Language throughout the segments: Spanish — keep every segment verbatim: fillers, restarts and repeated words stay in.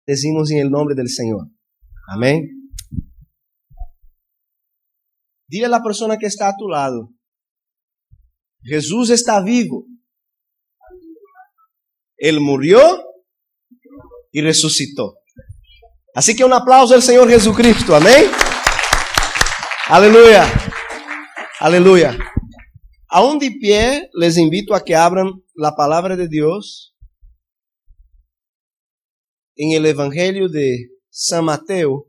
decimos en el nombre del Señor. Amén. Dile a la persona que está a tu lado, Jesús está vivo. Él murió y resucitó. Así que un aplauso al Señor Jesucristo. Amén. Aleluya. Aleluya. Aún de pie, les invito a que abran la palabra de Dios en el Evangelio de San Mateo.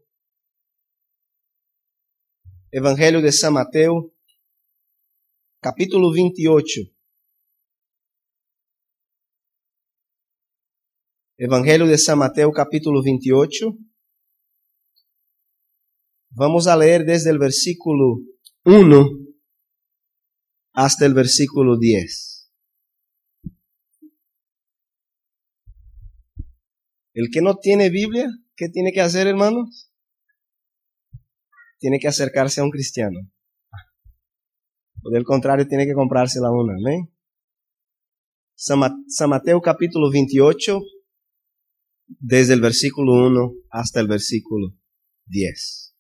Evangelio de San Mateo, capítulo veintiocho. Evangelio de San Mateo, capítulo veintiocho. Vamos a leer desde el versículo uno hasta el versículo diez. El que no tiene Biblia, ¿qué tiene que hacer, hermanos? Tiene que acercarse a un cristiano. Por el contrario, tiene que comprársela una. ¿Amén? San Mateo capítulo veintiocho, desde el versículo uno hasta el versículo diez.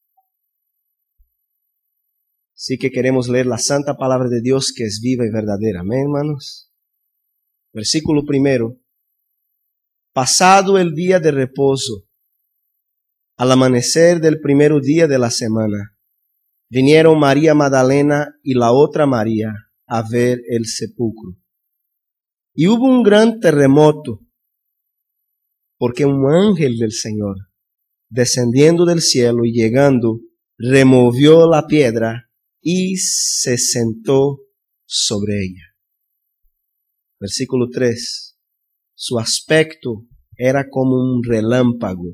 Así que queremos leer la santa palabra de Dios, que es viva y verdadera. Amén, hermanos. Versículo primero. Pasado el día de reposo, al amanecer del primer día de la semana, vinieron María Magdalena y la otra María a ver el sepulcro. Y hubo un gran terremoto, porque un ángel del Señor, descendiendo del cielo y llegando, removió la piedra y se sentó sobre ella. Versículo tres. Su aspecto era como un relámpago,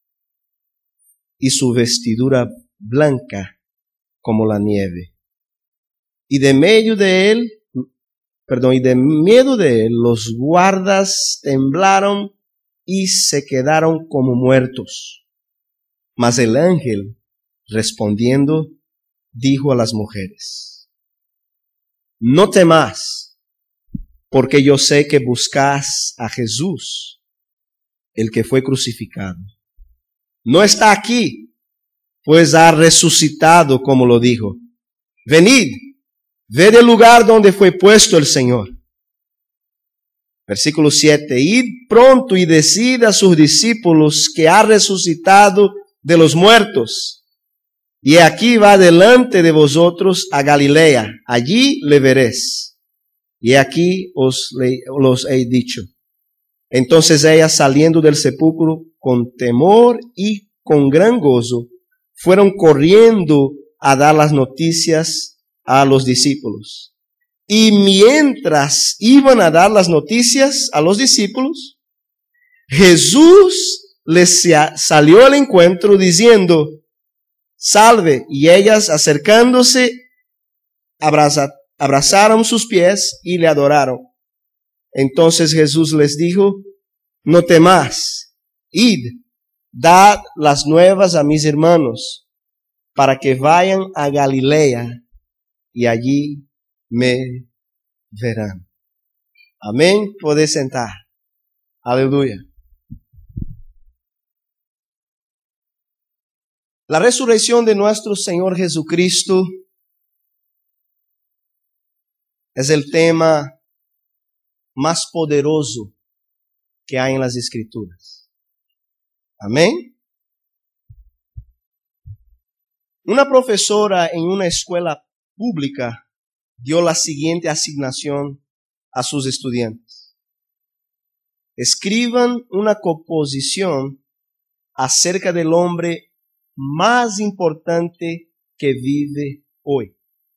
y su vestidura blanca como la nieve. Y de medio de él, perdón, y de miedo de él, los guardas temblaron y se quedaron como muertos. Mas el ángel, respondiendo, dijo a las mujeres: no temas, porque yo sé que buscáis a Jesús, el que fue crucificado. No está aquí, pues ha resucitado, como lo dijo. Venid, ved el lugar donde fue puesto el Señor. Versículo siete. Id pronto y decid a sus discípulos que ha resucitado de los muertos. Y aquí va delante de vosotros a Galilea. Allí le veréis. Y aquí os le, los he dicho. Entonces ellas, saliendo del sepulcro con temor y con gran gozo, fueron corriendo a dar las noticias a los discípulos. Y mientras iban a dar las noticias a los discípulos, Jesús les salió al encuentro diciendo: salve. Y ellas, acercándose, abraza, abrazaron sus pies y le adoraron. Entonces Jesús les dijo: no temáis, id, dad las nuevas a mis hermanos, para que vayan a Galilea y allí me verán. Amén. Podéis sentar. Aleluya. La resurrección de nuestro Señor Jesucristo es el tema más poderoso que hay en las Escrituras. Amén. Una profesora en una escuela pública dio la siguiente asignación a sus estudiantes: escriban una composición acerca del hombre más importante que vive hoy.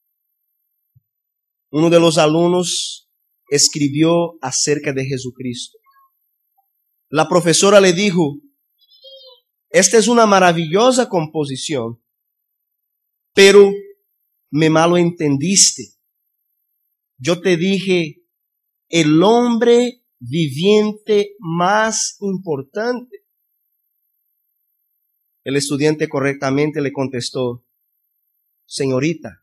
Uno de los alumnos escribió acerca de Jesucristo. La profesora le dijo: esta es una maravillosa composición, pero me malo entendiste. Yo te dije, el hombre viviente más importante. El estudiante correctamente le contestó: señorita,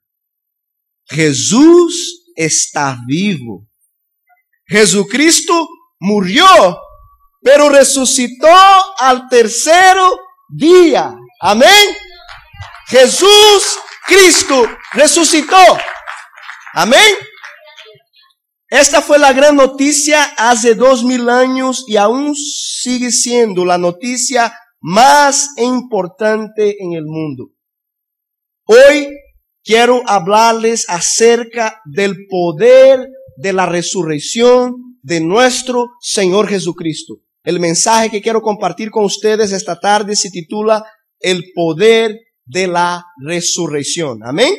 Jesús está vivo. Jesucristo murió, pero resucitó al tercero día. Amén. Jesús Cristo resucitó. Amén. Esta fue la gran noticia hace dos mil años y aún sigue siendo la noticia más importante en el mundo. Hoy quiero hablarles acerca del poder de la resurrección de nuestro Señor Jesucristo. El mensaje que quiero compartir con ustedes esta tarde se titula El poder de la resurrección. Amén.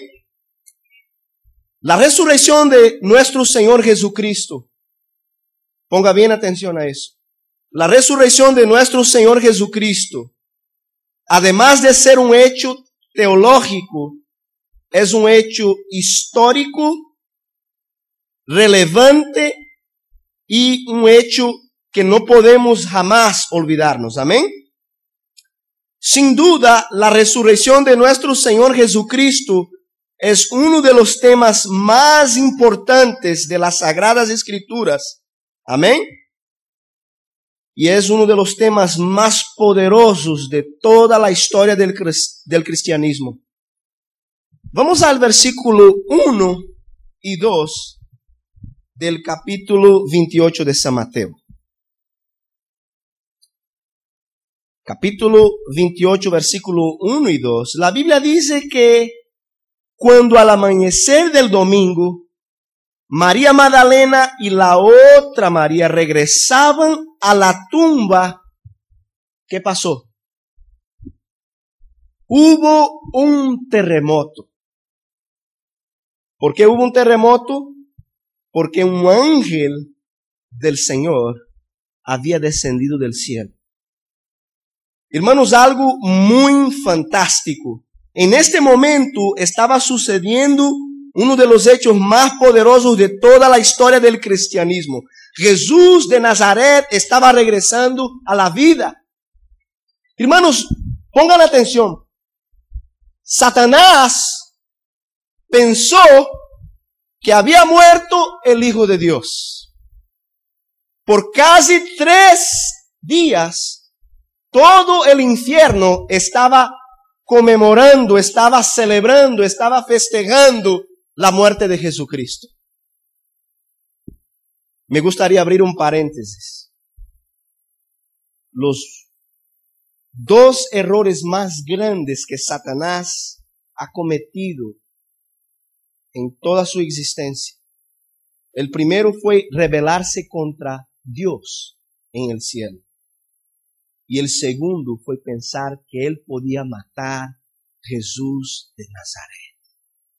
La resurrección de nuestro Señor Jesucristo. Ponga bien atención a eso. La resurrección de nuestro Señor Jesucristo, además de ser un hecho teológico, es un hecho histórico, relevante y un hecho que no podemos jamás olvidarnos. Amén. Sin duda, la resurrección de nuestro Señor Jesucristo es uno de los temas más importantes de las Sagradas Escrituras. Amén. Y es uno de los temas más poderosos de toda la historia del, del cristianismo. Vamos al versículo uno y dos del capítulo veintiocho de San Mateo. Capítulo veintiocho, versículo uno y dos. La Biblia dice que cuando al amanecer del domingo, María Magdalena y la otra María regresaban a la tumba, ¿qué pasó? Hubo un terremoto. ¿Por qué hubo un terremoto? Porque un ángel del Señor había descendido del cielo. Hermanos, algo muy fantástico. En este momento estaba sucediendo uno de los hechos más poderosos de toda la historia del cristianismo. Jesús de Nazaret estaba regresando a la vida. Hermanos, pongan atención. Satanás pensó que había muerto el Hijo de Dios. Por casi tres días, todo el infierno estaba conmemorando, estaba celebrando, estaba festejando la muerte de Jesucristo. Me gustaría abrir un paréntesis. Los dos errores más grandes que Satanás ha cometido en toda su existencia. El primero fue rebelarse contra Dios en el cielo. Y el segundo fue pensar que él podía matar a Jesús de Nazaret.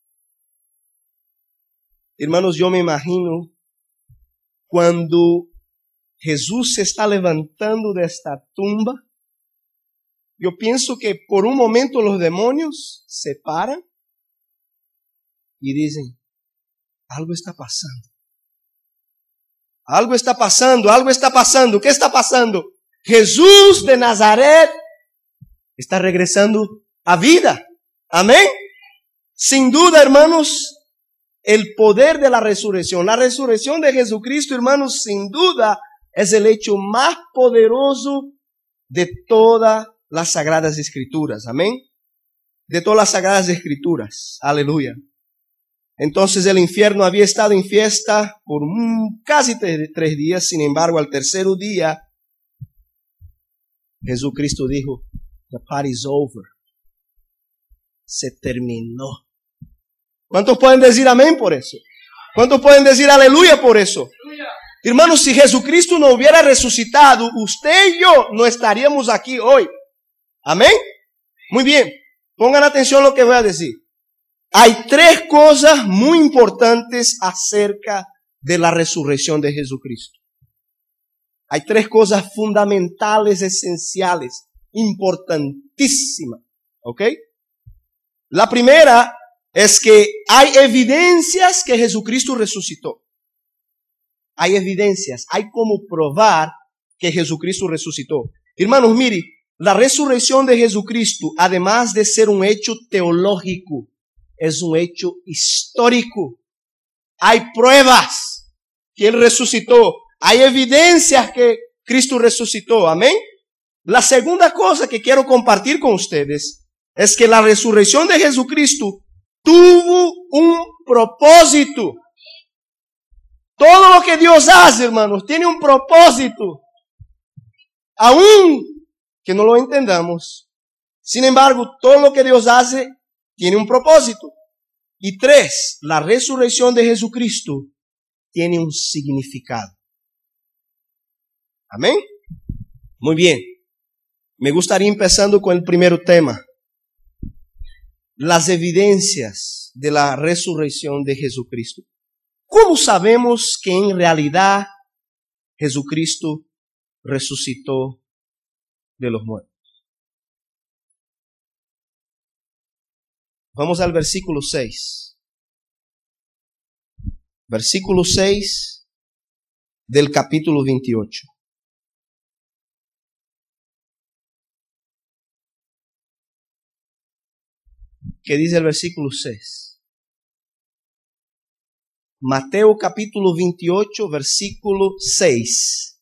Hermanos, yo me imagino cuando Jesús se está levantando de esta tumba, yo pienso que por un momento los demonios se paran y dicen, algo está pasando. Algo está pasando, algo está pasando. ¿Qué está pasando? Jesús de Nazaret está regresando a vida. Amén. Sin duda, hermanos, el poder de la resurrección, la resurrección de Jesucristo, hermanos, sin duda es el hecho más poderoso de todas las Sagradas Escrituras. Amén. De todas las Sagradas Escrituras. Aleluya. Entonces el infierno había estado en fiesta por casi tres días. Sin embargo, al tercer día, Jesucristo dijo, the party's over. Se terminó. ¿Cuántos pueden decir amén por eso? ¿Cuántos pueden decir aleluya por eso? Aleluya. Hermanos, si Jesucristo no hubiera resucitado, usted y yo no estaríamos aquí hoy. Amén. Muy bien. Pongan atención a lo que voy a decir. Hay tres cosas muy importantes acerca de la resurrección de Jesucristo. Hay tres cosas fundamentales, esenciales, importantísimas. ¿Ok? La primera es que hay evidencias que Jesucristo resucitó. Hay evidencias, hay como probar que Jesucristo resucitó. Hermanos, mire, la resurrección de Jesucristo, además de ser un hecho teológico, es un hecho histórico. Hay pruebas que Él resucitó. Hay evidencias que Cristo resucitó. Amén. La segunda cosa que quiero compartir con ustedes es que la resurrección de Jesucristo tuvo un propósito. Todo lo que Dios hace, hermanos, tiene un propósito. Aún que no lo entendamos. Sin embargo, todo lo que Dios hace tiene un propósito. Y tres, la resurrección de Jesucristo tiene un significado. Amén. Muy bien. Me gustaría empezando con el primer tema. Las evidencias de la resurrección de Jesucristo. ¿Cómo sabemos que en realidad Jesucristo resucitó de los muertos? Vamos al versículo seis. Versículo seis del capítulo veintiocho. ¿Qué dice el versículo seis? Mateo capítulo veintiocho, versículo seis.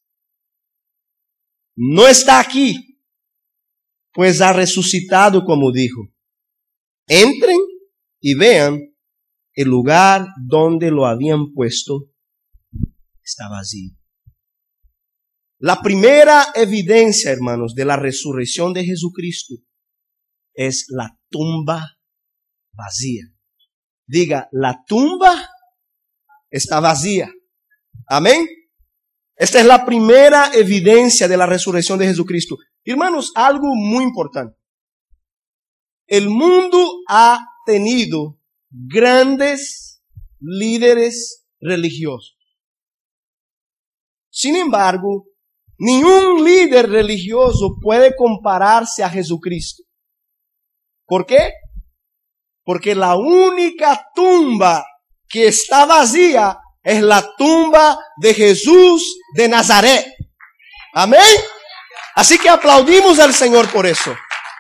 No está aquí, pues ha resucitado como dijo. Entren y vean el lugar donde lo habían puesto está vacío. La primera evidencia, hermanos, de la resurrección de Jesucristo es la tumba vacía. Diga, la tumba está vacía. Amén. Esta es la primera evidencia de la resurrección de Jesucristo. Hermanos, algo muy importante. El mundo ha tenido grandes líderes religiosos. Sin embargo, ningún líder religioso puede compararse a Jesucristo. ¿Por qué? Porque la única tumba que está vacía es la tumba de Jesús de Nazaret. Amén. Así que aplaudimos al Señor por eso.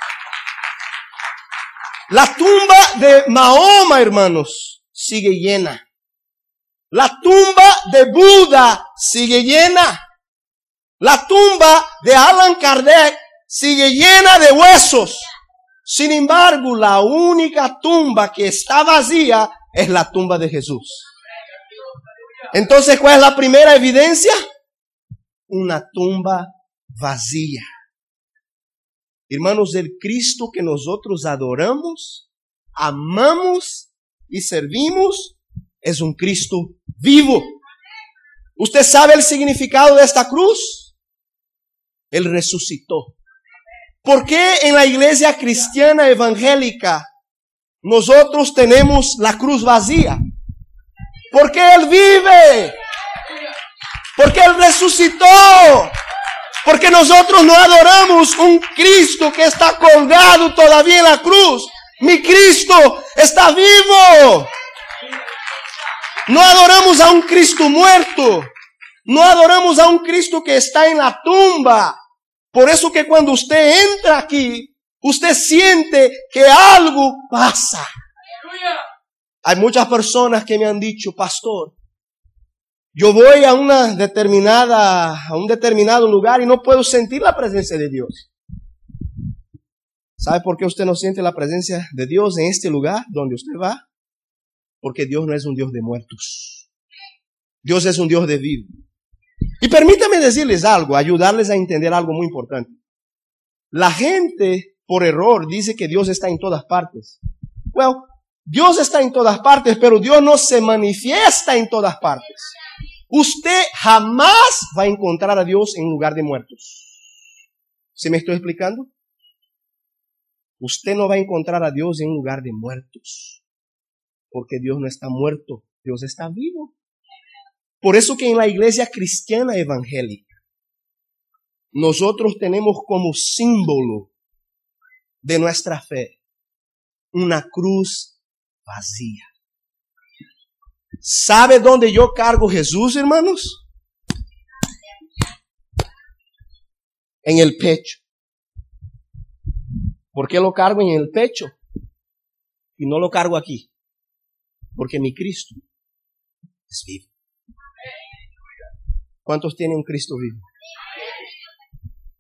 La tumba de Mahoma, hermanos, sigue llena. La tumba de Buda sigue llena. La tumba de Allan Kardec sigue llena de huesos. Sin embargo, la única tumba que está vacía es la tumba de Jesús. Entonces, ¿cuál es la primera evidencia? Una tumba vacía. Hermanos, el Cristo que nosotros adoramos, amamos y servimos es un Cristo vivo. ¿Usted sabe el significado de esta cruz? Él resucitó. ¿Por qué en la iglesia cristiana evangélica nosotros tenemos la cruz vacía? Porque Él vive. Porque Él resucitó. Porque nosotros no adoramos un Cristo que está colgado todavía en la cruz. Mi Cristo está vivo. No adoramos a un Cristo muerto. No adoramos a un Cristo que está en la tumba. Por eso que cuando usted entra aquí, usted siente que algo pasa. Hay muchas personas que me han dicho, pastor, yo voy a una determinada, a un determinado lugar y no puedo sentir la presencia de Dios. ¿Sabe por qué usted no siente la presencia de Dios en este lugar donde usted va? Porque Dios no es un Dios de muertos. Dios es un Dios de vivos. Y permítame decirles algo, ayudarles a entender algo muy importante. La gente, por error, dice que Dios está en todas partes. Well, Dios está en todas partes, pero Dios no se manifiesta en todas partes. Usted jamás va a encontrar a Dios en un lugar de muertos. ¿Sí me estoy explicando? Usted no va a encontrar a Dios en un lugar de muertos. Porque Dios no está muerto, Dios está vivo. Por eso que en la iglesia cristiana evangélica, nosotros tenemos como símbolo de nuestra fe una cruz vacía. ¿Sabe dónde yo cargo Jesús, hermanos? En el pecho. ¿Por qué lo cargo en el pecho? Y no lo cargo aquí. Porque mi Cristo es vivo. ¿Cuántos tienen un Cristo vivo?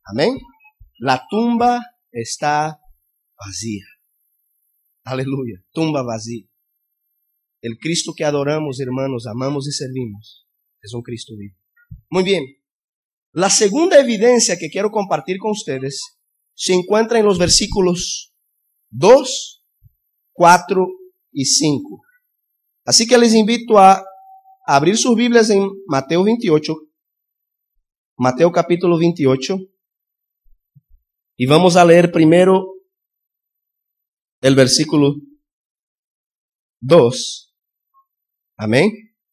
Amén. La tumba está vacía. Aleluya. Tumba vacía. El Cristo que adoramos, hermanos, amamos y servimos, es un Cristo vivo. Muy bien. La segunda evidencia que quiero compartir con ustedes se encuentra en los versículos dos, cuatro y cinco. Así que les invito a abrir sus Biblias en Mateo veintiocho, Mateo capítulo veintiocho, y vamos a leer primero el versículo dos. Amén.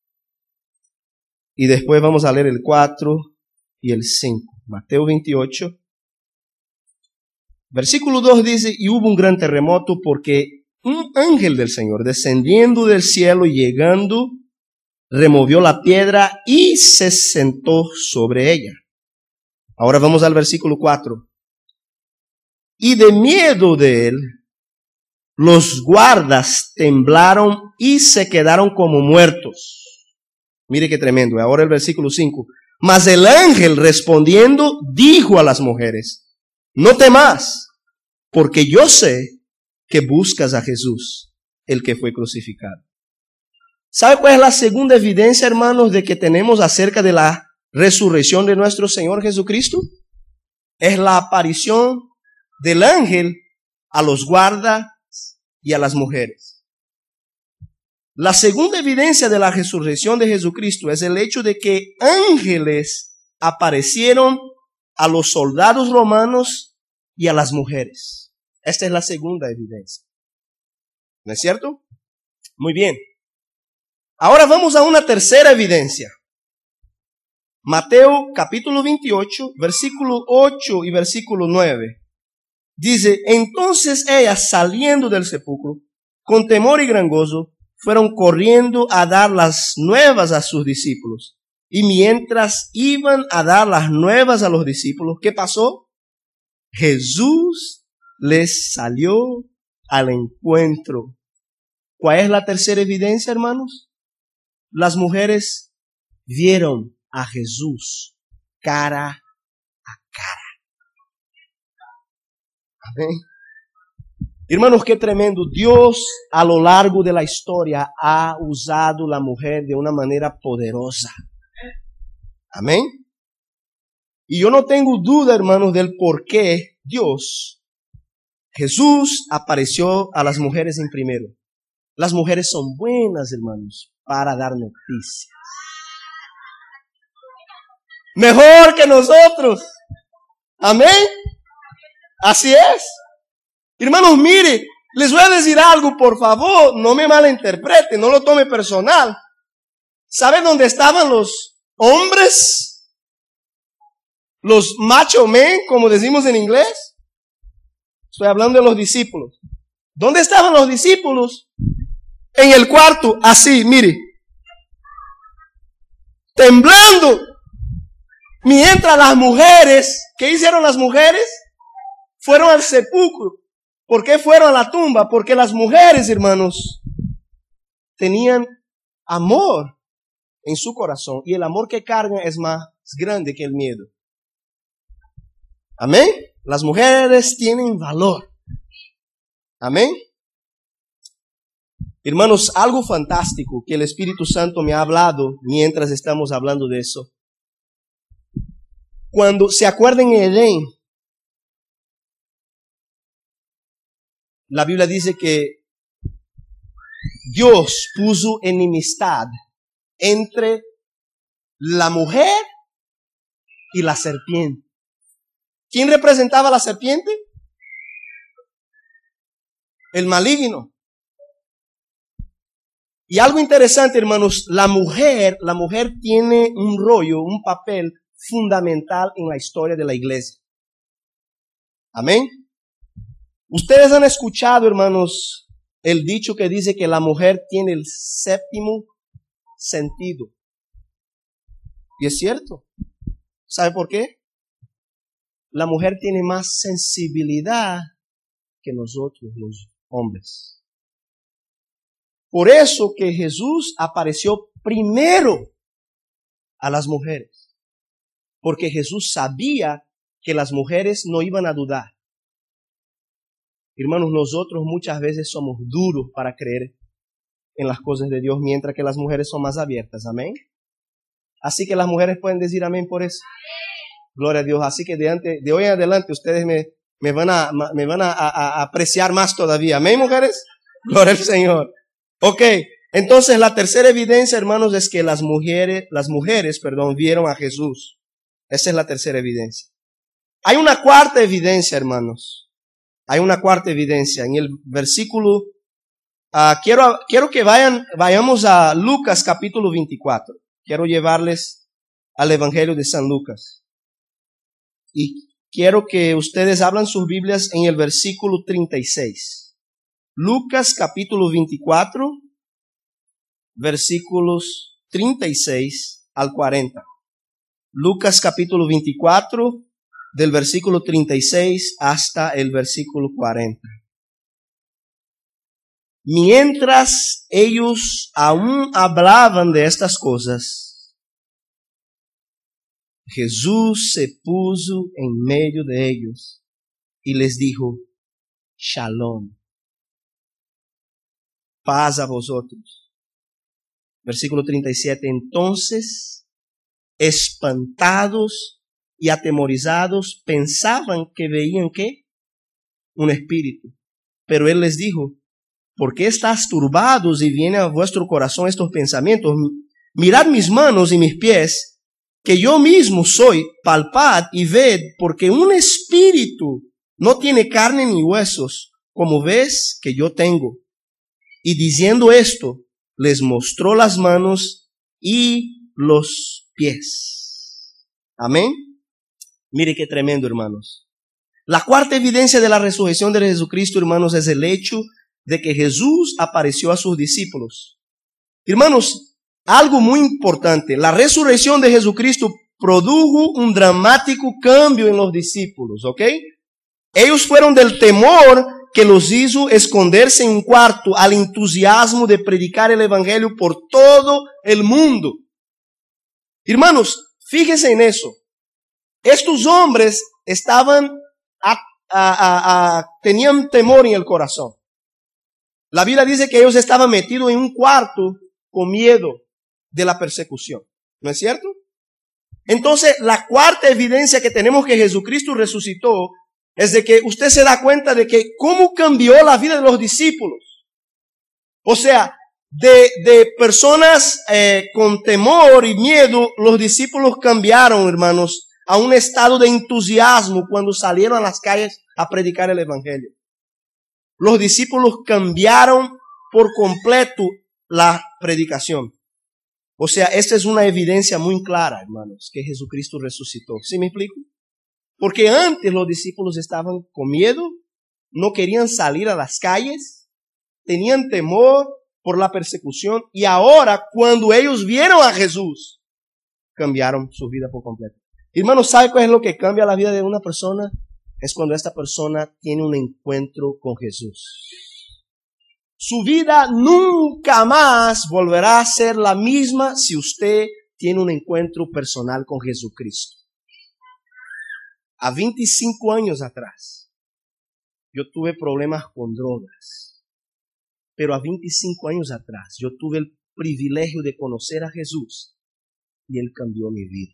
Y después vamos a leer el cuatro y el cinco. Mateo veintiocho. Versículo dos dice, y hubo un gran terremoto porque un ángel del Señor descendiendo del cielo y llegando, removió la piedra y se sentó sobre ella. Ahora vamos al versículo cuatro. Y de miedo de él, los guardas temblaron y se quedaron como muertos. Mire qué tremendo. Ahora el versículo cinco. Mas el ángel respondiendo dijo a las mujeres, no temas, porque yo sé que buscas a Jesús, el que fue crucificado. ¿Sabe cuál es la segunda evidencia, hermanos, de que tenemos acerca de la resurrección de nuestro Señor Jesucristo? Es la aparición del ángel a los guardas y a las mujeres. La segunda evidencia de la resurrección de Jesucristo es el hecho de que ángeles aparecieron a los soldados romanos y a las mujeres. Esta es la segunda evidencia. ¿No es cierto? Muy bien. Ahora vamos a una tercera evidencia. Mateo capítulo veintiocho, versículo ocho y versículo nueve. Dice, entonces ellas saliendo del sepulcro, con temor y gran gozo, fueron corriendo a dar las nuevas a sus discípulos. Y mientras iban a dar las nuevas a los discípulos, ¿qué pasó? Jesús les salió al encuentro. ¿Cuál es la tercera evidencia, hermanos? Las mujeres vieron a Jesús cara a cara. Amén. Hermanos, qué tremendo. Dios a lo largo de la historia ha usado la mujer de una manera poderosa. Amén. Y yo no tengo duda, hermanos, del por qué Dios, Jesús, apareció a las mujeres en primero. Las mujeres son buenas, hermanos, para dar noticias. Mejor que nosotros. Amén. Así es. Hermanos, mire, les voy a decir algo, por favor, no me malinterpreten, no lo tome personal. ¿Saben dónde estaban los hombres? Los macho men, como decimos en inglés. Estoy hablando de los discípulos. ¿Dónde estaban los discípulos? En el cuarto, así, mire. Temblando. Mientras las mujeres, ¿qué hicieron las mujeres? Fueron al sepulcro. ¿Por qué fueron a la tumba? Porque las mujeres, hermanos, tenían amor en su corazón. Y el amor que cargan es más grande que el miedo. Amén. Las mujeres tienen valor. Amén. Hermanos, algo fantástico que el Espíritu Santo me ha hablado mientras estamos hablando de eso. Cuando se acuerdan en Edén, la Biblia dice que Dios puso enemistad entre la mujer y la serpiente. ¿Quién representaba a la serpiente? El maligno. Y algo interesante, hermanos, la mujer, la mujer tiene un rollo, un papel fundamental en la historia de la iglesia. Amén. Ustedes han escuchado, hermanos, el dicho que dice que la mujer tiene el séptimo sentido. Y es cierto. ¿Sabe por qué? La mujer tiene más sensibilidad que nosotros, los hombres. Por eso que Jesús apareció primero a las mujeres. Porque Jesús sabía que las mujeres no iban a dudar. Hermanos, nosotros muchas veces somos duros para creer en las cosas de Dios, mientras que las mujeres son más abiertas. Amén. Así que las mujeres pueden decir amén por eso. Gloria a Dios. Así que de, ante, de hoy en adelante ustedes me, me van, a, me van a, a, a apreciar más todavía. Amén, mujeres. Gloria al Señor. Ok. Entonces la tercera evidencia, hermanos, es que las mujeres, las mujeres, perdón, vieron a Jesús. Esa es la tercera evidencia. Hay una cuarta evidencia, hermanos. Hay una cuarta evidencia. En el versículo, uh, quiero, quiero que vayan, vayamos a Lucas capítulo veinticuatro. Quiero llevarles al Evangelio de San Lucas. Y quiero que ustedes abran sus Biblias en el versículo treinta y seis. Lucas capítulo veinticuatro, versículos treinta y seis al cuarenta. Lucas capítulo veinticuatro, del versículo treinta y seis hasta el versículo cuarenta. Mientras ellos aún hablaban de estas cosas, Jesús se puso en medio de ellos y les dijo, Shalom, paz a vosotros. Versículo treinta y siete, entonces, espantados y atemorizados, pensaban que veían ¿qué? Un espíritu. Pero él les dijo, ¿por qué estáis turbados y vienen a vuestro corazón estos pensamientos? Mirad mis manos y mis pies, que yo mismo soy, palpad y ved, porque un espíritu no tiene carne ni huesos, como ves que yo tengo. Y diciendo esto, les mostró las manos y los pies. Amén. Mire qué tremendo, hermanos. La cuarta evidencia de la resurrección de Jesucristo, hermanos, es el hecho de que Jesús apareció a sus discípulos. Hermanos, algo muy importante. La resurrección de Jesucristo produjo un dramático cambio en los discípulos, ¿ok? Ellos fueron del temor que los hizo esconderse en un cuarto al entusiasmo de predicar el evangelio por todo el mundo. Hermanos, fíjense en eso. Estos hombres estaban, a, a, a, a, tenían temor en el corazón. La Biblia dice que ellos estaban metidos en un cuarto con miedo de la persecución. ¿No es cierto? Entonces, la cuarta evidencia que tenemos que Jesucristo resucitó es de que usted se da cuenta de que cómo cambió la vida de los discípulos. O sea, de, de personas eh, con temor y miedo, los discípulos cambiaron, hermanos, a un estado de entusiasmo cuando salieron a las calles a predicar el evangelio. Los discípulos cambiaron por completo la predicación. O sea, esta es una evidencia muy clara, hermanos, que Jesucristo resucitó. ¿Sí me explico? Porque antes los discípulos estaban con miedo, no querían salir a las calles, tenían temor por la persecución, y ahora cuando ellos vieron a Jesús, cambiaron su vida por completo. Hermanos, ¿sabe cuál es lo que cambia la vida de una persona? Es cuando esta persona tiene un encuentro con Jesús. Su vida nunca más volverá a ser la misma si usted tiene un encuentro personal con Jesucristo. A veinticinco años atrás, yo tuve problemas con drogas. Pero a veinticinco años atrás, yo tuve el privilegio de conocer a Jesús y Él cambió mi vida.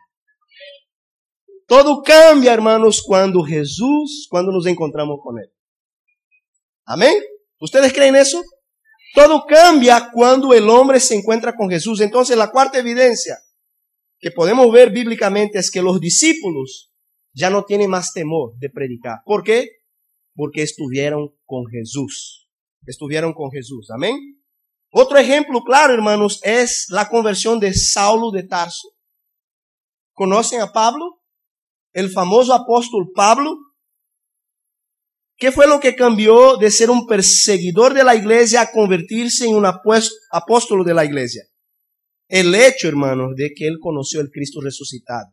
Todo cambia, hermanos, cuando Jesús, cuando nos encontramos con Él. ¿Amén? ¿Ustedes creen eso? Todo cambia cuando el hombre se encuentra con Jesús. Entonces, la cuarta evidencia que podemos ver bíblicamente es que los discípulos ya no tienen más temor de predicar. ¿Por qué? Porque estuvieron con Jesús. Estuvieron con Jesús. Amén. Otro ejemplo claro, hermanos, es la conversión de Saulo de Tarso. ¿Conocen a Pablo? El famoso apóstol Pablo. ¿Qué fue lo que cambió de ser un perseguidor de la iglesia a convertirse en un apóstol de la iglesia? El hecho, hermanos, de que él conoció al Cristo resucitado.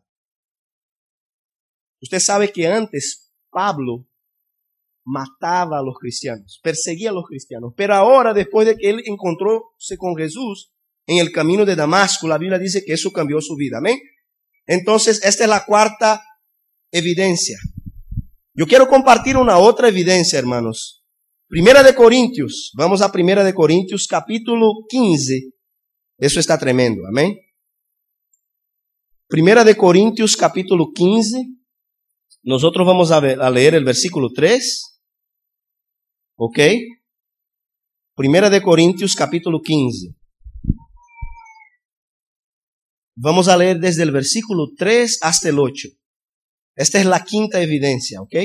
Usted sabe que antes Pablo mataba a los cristianos, perseguía a los cristianos. Pero ahora, después de que él encontróse con Jesús en el camino de Damasco, la Biblia dice que eso cambió su vida. Amén. Entonces, esta es la cuarta evidencia. Yo quiero compartir una otra evidencia, hermanos. Primera de Corintios. Vamos a Primera de Corintios, capítulo quince. Eso está tremendo, amén. Primera de Corintios, capítulo quince. Nosotros vamos a, ver, a leer el versículo tres. ¿Ok? Primera de Corintios, capítulo quince. Vamos a leer desde el versículo tres hasta el ocho. Esta es la quinta evidencia, ¿ok?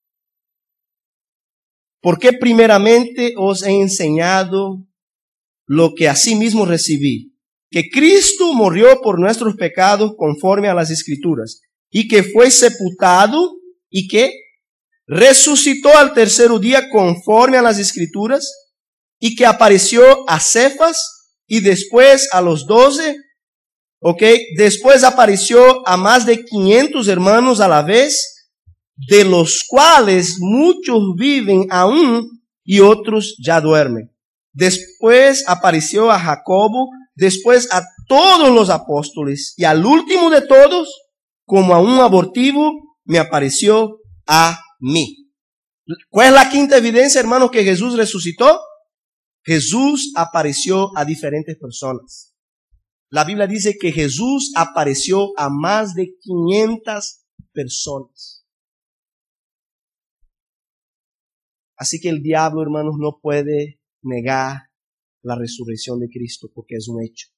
Porque primeramente os he enseñado lo que asimismo recibí, que Cristo murió por nuestros pecados conforme a las Escrituras, y que fue sepultado, y que resucitó al tercer día conforme a las Escrituras, y que apareció a Cefas, y después a los doce. Ok, después apareció a más de quinientos hermanos a la vez, de los cuales muchos viven aún y otros ya duermen. Después apareció a Jacobo, después a todos los apóstoles, y al último de todos, como a un abortivo, me apareció a mí. ¿Cuál es la quinta evidencia, hermanos, que Jesús resucitó? Jesús apareció a diferentes personas. La Biblia dice que Jesús apareció a más de quinientas personas. Así que el diablo, hermanos, no puede negar la resurrección de Cristo porque es un hecho.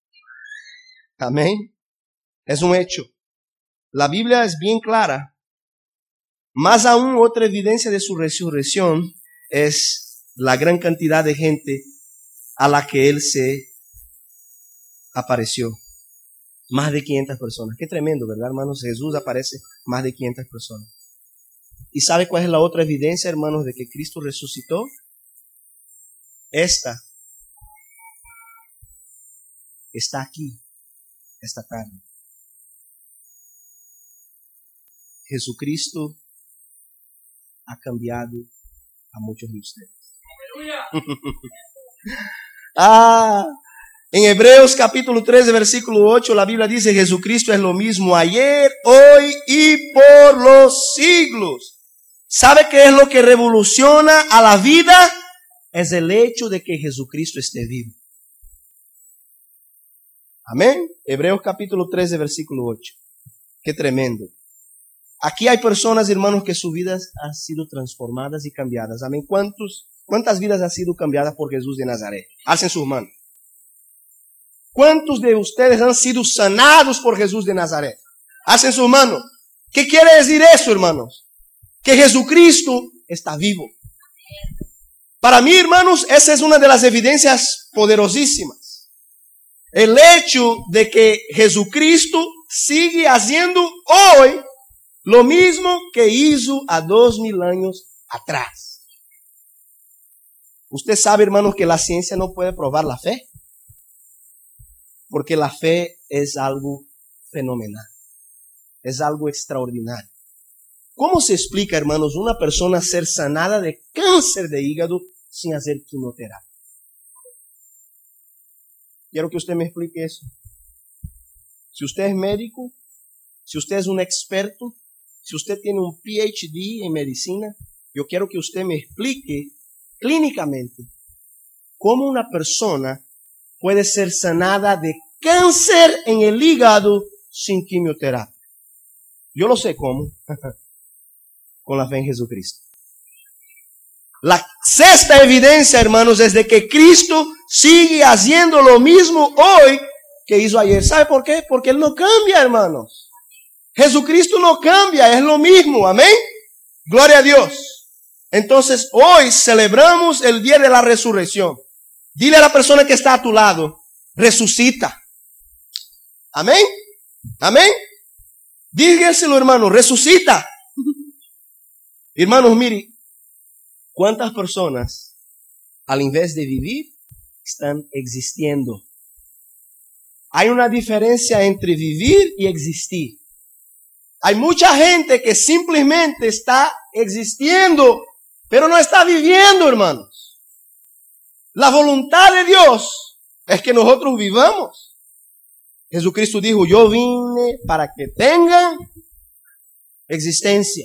Amén. Es un hecho. La Biblia es bien clara. Más aún, otra evidencia de su resurrección es la gran cantidad de gente a la que Él se apareció. Más de quinientas personas. Qué tremendo, ¿verdad, hermanos? Jesús aparece más de quinientas personas. ¿Y sabe cuál es la otra evidencia, hermanos, de que Cristo resucitó? Esta está aquí, esta tarde. Jesucristo ha cambiado a muchos de ustedes. ah, en Hebreos capítulo trece, versículo ocho, la Biblia dice: Jesucristo es lo mismo ayer, hoy y por los siglos. ¿Sabe qué es lo que revoluciona a la vida? Es el hecho de que Jesucristo esté vivo. Amén. Hebreos capítulo trece, versículo ocho. Qué tremendo. Aquí hay personas, hermanos, que sus vidas han sido transformadas y cambiadas. Amén. ¿Cuántos, ¿Cuántas vidas han sido cambiadas por Jesús de Nazaret? Alcen sus manos. ¿Cuántos de ustedes han sido sanados por Jesús de Nazaret? Alcen sus manos. ¿Qué quiere decir eso, hermanos? Que Jesucristo está vivo. Para mí, hermanos, esa es una de las evidencias poderosísimas. El hecho de que Jesucristo sigue haciendo hoy lo mismo que hizo a dos mil años atrás. Usted sabe, hermanos, que la ciencia no puede probar la fe. Porque la fe es algo fenomenal. Es algo extraordinario. ¿Cómo se explica, hermanos, una persona ser sanada de cáncer de hígado sin hacer quimioterapia? Quiero que usted me explique eso. Si usted es médico, si usted es un experto, si usted tiene un P H D en medicina, yo quiero que usted me explique clínicamente cómo una persona puede ser sanada de cáncer en el hígado sin quimioterapia. Yo lo sé cómo. Con la fe en Jesucristo. La sexta evidencia, hermanos, es de que Cristo sigue haciendo lo mismo hoy que hizo ayer. ¿Sabe por qué? Porque Él no cambia, hermanos. Jesucristo no cambia, es lo mismo. Amén. Gloria a Dios. Entonces, hoy celebramos el día de la resurrección. Dile a la persona que está a tu lado: resucita. Amén. Amén. Dígaselo, hermano, resucita. Hermanos, mire, ¿cuántas personas, al invés de vivir, están existiendo? Hay una diferencia entre vivir y existir. Hay mucha gente que simplemente está existiendo, pero no está viviendo, hermanos. La voluntad de Dios es que nosotros vivamos. Jesucristo dijo: yo vine para que tengan existencia.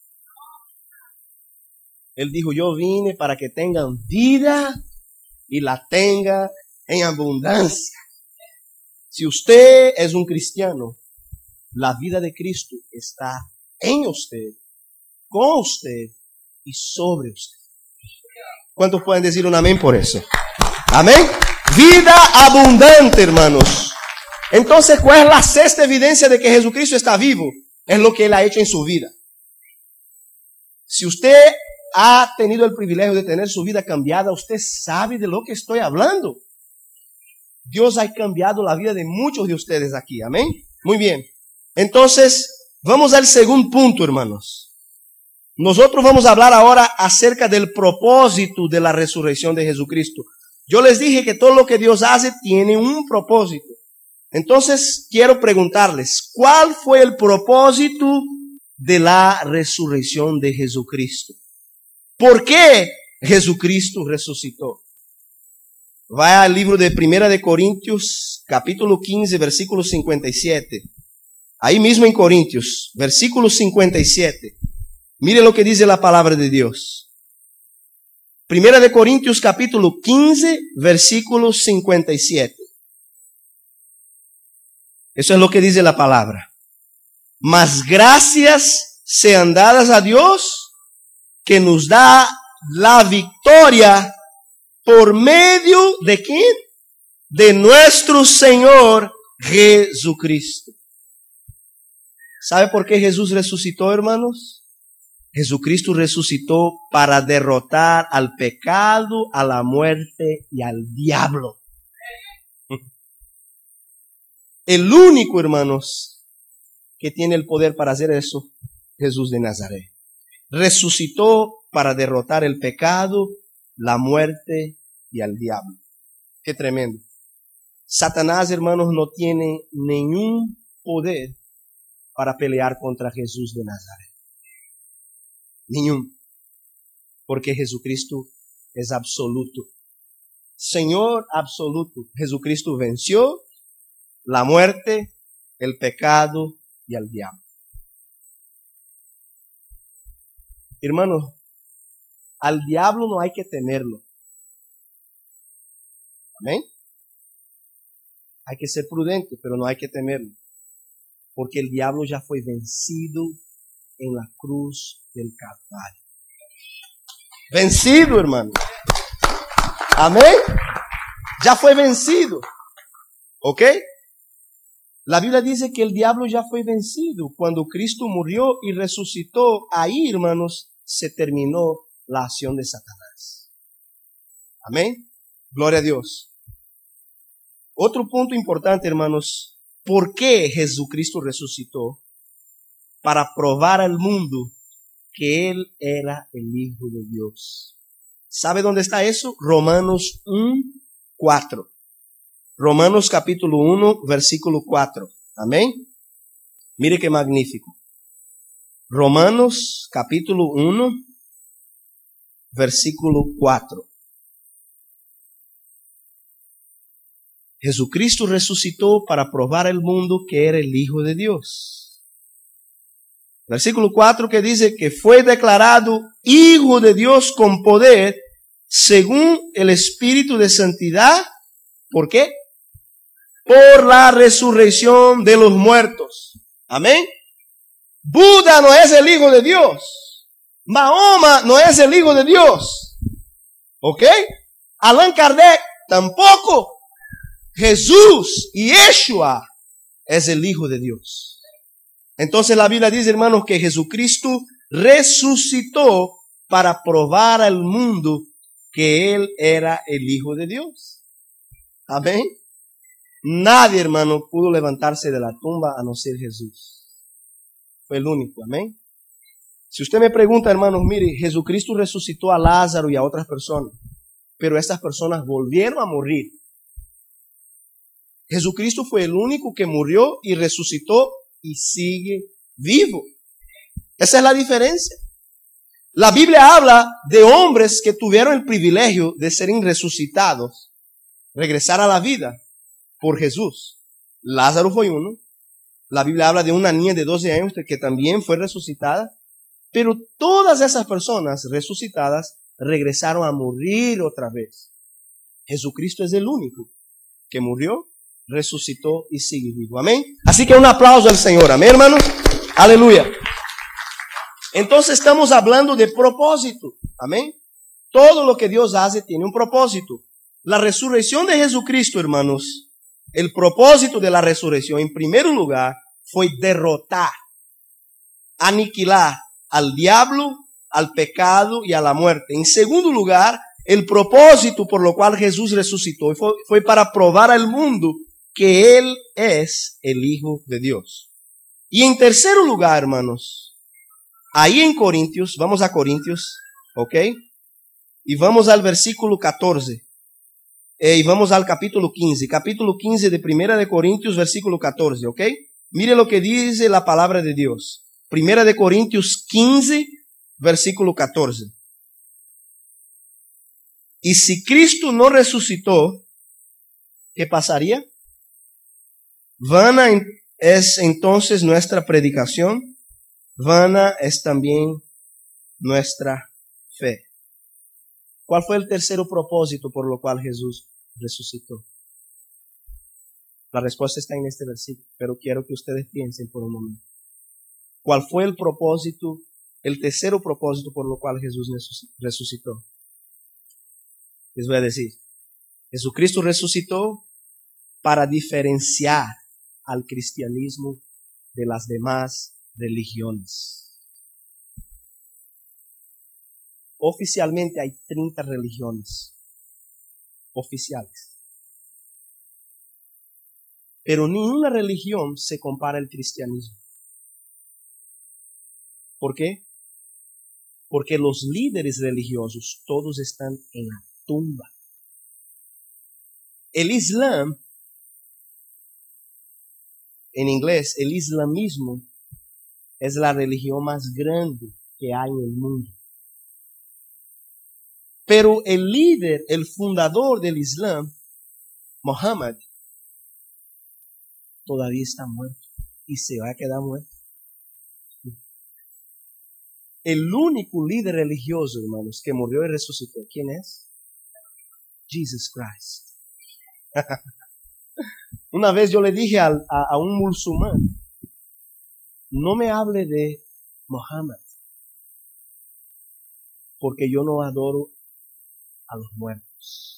Él dijo, yo vine para que tengan vida y la tenga en abundancia. Si usted es un cristiano, la vida de Cristo está en usted, con usted y sobre usted. ¿Cuántos pueden decir un amén por eso? Amén. Vida abundante, hermanos. Entonces, ¿cuál es la sexta evidencia de que Jesucristo está vivo? Es lo que Él ha hecho en su vida. Si usted ha tenido el privilegio de tener su vida cambiada, usted sabe de lo que estoy hablando. Dios ha cambiado la vida de muchos de ustedes aquí. Amén. Muy bien. Entonces, vamos al segundo punto, hermanos. Nosotros vamos a hablar ahora acerca del propósito de la resurrección de Jesucristo. Yo les dije que todo lo que Dios hace tiene un propósito. Entonces, quiero preguntarles, ¿cuál fue el propósito de la resurrección de Jesucristo? ¿Por qué Jesucristo resucitó? Vaya al libro de Primera de Corintios, capítulo quince, versículo cincuenta y siete. Ahí mismo en Corintios, versículo cincuenta y siete. Mire lo que dice la palabra de Dios. Primera de Corintios, capítulo quince, versículo cincuenta y siete. Eso es lo que dice la palabra. Mas gracias sean dadas a Dios, que nos da la victoria por medio de ¿quién? De nuestro Señor Jesucristo. ¿Sabe por qué Jesús resucitó, hermanos? Jesucristo resucitó para derrotar al pecado, a la muerte y al diablo. El único, hermanos, que tiene el poder para hacer eso, Jesús de Nazaret. Resucitó para derrotar el pecado, la muerte y al diablo. Qué tremendo. Satanás, hermanos, no tiene ningún poder para pelear contra Jesús de Nazaret. Ningún. Porque Jesucristo es absoluto. Señor absoluto. Jesucristo venció la muerte, el pecado y al diablo. Hermanos, al diablo no hay que temerlo. Amén. Hay que ser prudente, pero no hay que temerlo. Porque el diablo ya fue vencido en la cruz del Calvario. Vencido, hermano. Amén. Ya fue vencido. ¿Ok? La Biblia dice que el diablo ya fue vencido. Cuando Cristo murió y resucitó, ahí, hermanos, se terminó la acción de Satanás. Amén. Gloria a Dios. Otro punto importante, hermanos. ¿Por qué Jesucristo resucitó? Para probar al mundo que Él era el Hijo de Dios. ¿Sabe dónde está eso? Romanos uno, cuatro. Romanos capítulo uno, versículo cuatro. Amén. Mire qué magnífico. Romanos capítulo uno, versículo cuatro. Jesucristo resucitó para probar al mundo que era el Hijo de Dios. Versículo cuatro que dice que fue declarado Hijo de Dios con poder según el Espíritu de Santidad. ¿Por qué? Por la resurrección de los muertos. Amén. Buda no es el Hijo de Dios. Mahoma no es el Hijo de Dios. ¿Ok? Allan Kardec tampoco. Jesús, Yeshua, es el Hijo de Dios. Entonces la Biblia dice, hermanos, que Jesucristo resucitó para probar al mundo que Él era el Hijo de Dios. Amén. Nadie, hermano, pudo levantarse de la tumba a no ser Jesús. Fue el único. Amén. Si usted me pregunta, hermanos, mire, Jesucristo resucitó a Lázaro y a otras personas, pero estas personas volvieron a morir. Jesucristo fue el único que murió y resucitó y sigue vivo. Esa es la diferencia. La Biblia habla de hombres que tuvieron el privilegio de ser resucitados, regresar a la vida por Jesús. Lázaro fue uno, La Biblia habla de una niña de doce años que también fue resucitada. Pero todas esas personas resucitadas regresaron a morir otra vez. Jesucristo es el único que murió, resucitó y sigue vivo. Amén. Así que un aplauso al Señor. Amén, hermanos. Aleluya. Entonces estamos hablando de propósito. Amén. Todo lo que Dios hace tiene un propósito. La resurrección de Jesucristo, hermanos, el propósito de la resurrección, en primer lugar, fue derrotar, aniquilar al diablo, al pecado y a la muerte. En segundo lugar, el propósito por lo cual Jesús resucitó fue, fue para probar al mundo que Él es el Hijo de Dios. Y en tercer lugar, hermanos, ahí en Corintios, vamos a Corintios, ¿ok? Y vamos al versículo catorce. Eh, y vamos al capítulo quince. Capítulo quince de Primera de Corintios, versículo catorce, ¿ok? Mire lo que dice la palabra de Dios. Primera de Corintios quince, versículo catorce. Y si Cristo no resucitó, ¿qué pasaría? Vana es entonces nuestra predicación, vana es también nuestra fe. ¿Cuál fue el tercer propósito por lo cual Jesús resucitó? La respuesta está en este versículo, pero quiero que ustedes piensen por un momento. ¿Cuál fue el propósito, el tercer propósito por lo cual Jesús resucitó? Les voy a decir, Jesucristo resucitó para diferenciar al cristianismo de las demás religiones. Oficialmente hay treinta religiones oficiales. Pero ninguna religión se compara al cristianismo. ¿Por qué? Porque los líderes religiosos todos están en la tumba. El Islam, en inglés, el islamismo es la religión más grande que hay en el mundo. Pero el líder, el fundador del Islam, Mohammed, todavía está muerto y se va a quedar muerto. El único líder religioso, hermanos, que murió y resucitó, ¿quién es? Jesus Christ. Una vez yo le dije a, a, a un musulmán, no me hable de Mohammed, porque yo no adoro a los muertos.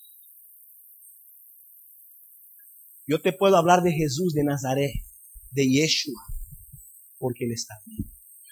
Yo te puedo hablar de Jesús de Nazaret, de Yeshua, porque Él está vivo.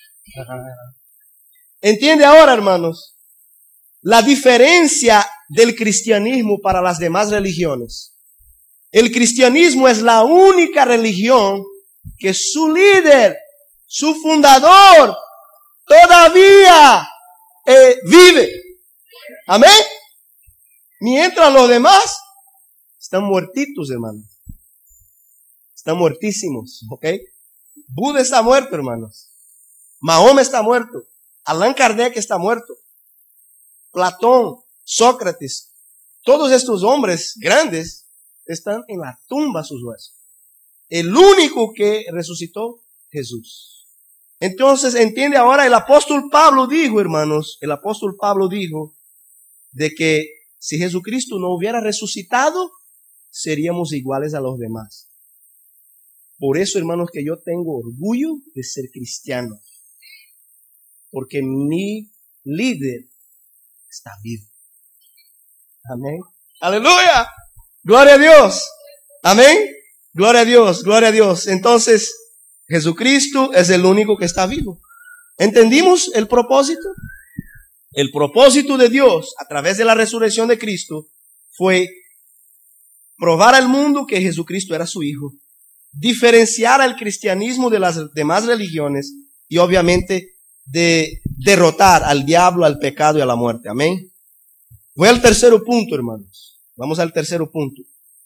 ¿Entiende ahora, hermanos? La diferencia del cristianismo para las demás religiones. El cristianismo es la única religión que su líder, su fundador, todavía eh, vive. Amén. Mientras los demás están muertitos, hermanos. Están muertísimos, ¿ok? Buda está muerto, hermanos. Mahoma está muerto. Allan Kardec está muerto. Platón, Sócrates, todos estos hombres grandes están en la tumba sus huesos. El único que resucitó, Jesús. Entonces, entiende ahora, el apóstol Pablo dijo, hermanos, el apóstol Pablo dijo de que si Jesucristo no hubiera resucitado, seríamos iguales a los demás. Por eso, hermanos, que yo tengo orgullo de ser cristiano. Porque mi líder está vivo. Amén. Aleluya. Gloria a Dios. Amén. Gloria a Dios, gloria a Dios. Entonces, Jesucristo es el único que está vivo. ¿Entendimos el propósito? El propósito de Dios a través de la resurrección de Cristo fue probar al mundo que Jesucristo era su Hijo, diferenciar al cristianismo de las demás religiones y obviamente de derrotar al diablo, al pecado y a la muerte. Amén. Voy al tercer punto, hermanos. Vamos al tercer punto.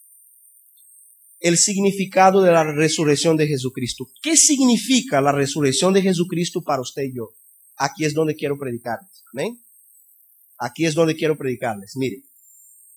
El significado de la resurrección de Jesucristo. ¿Qué significa la resurrección de Jesucristo para usted y yo? Aquí es donde quiero predicarles. Amén. Aquí es donde quiero predicarles. Mire.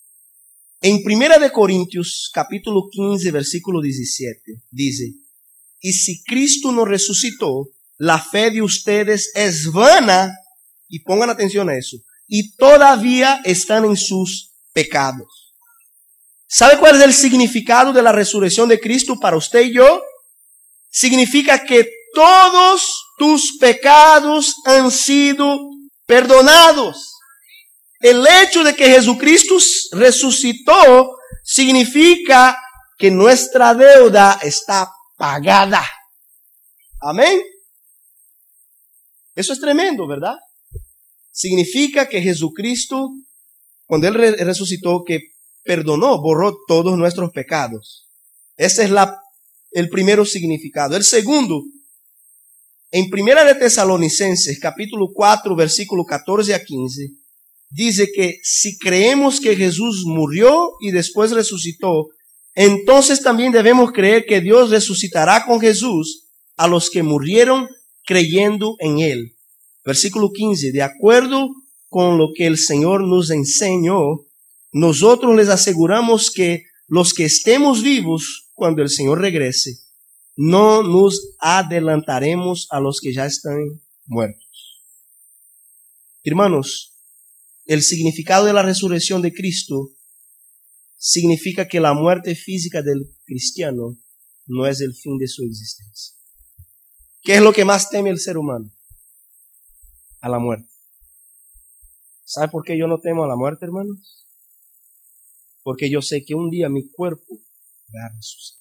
En Primera de Corintios, capítulo quince, versículo diecisiete, dice: Y si Cristo no resucitó, la fe de ustedes es vana, y pongan atención a eso, y todavía están en sus pecados. ¿Sabe cuál es el significado de la resurrección de Cristo para usted y yo? Significa que todos tus pecados han sido perdonados. El hecho de que Jesucristo resucitó significa que nuestra deuda está pagada. Amén. Eso es tremendo, ¿verdad? Significa que Jesucristo, cuando Él resucitó, que perdonó, borró todos nuestros pecados. Ese es la, el primero significado. El segundo, en Primera de Tesalonicenses, capítulo cuatro, versículo catorce a quince, dice que si creemos que Jesús murió y después resucitó, entonces también debemos creer que Dios resucitará con Jesús a los que murieron creyendo en Él. Versículo quince, de acuerdo con lo que el Señor nos enseñó, nosotros les aseguramos que los que estemos vivos cuando el Señor regrese, no nos adelantaremos a los que ya están muertos. Hermanos, el significado de la resurrección de Cristo significa que la muerte física del cristiano no es el fin de su existencia. ¿Qué es lo que más teme el ser humano? A la muerte. ¿Sabe por qué yo no temo a la muerte, hermanos? Porque yo sé que un día mi cuerpo va a resucitar.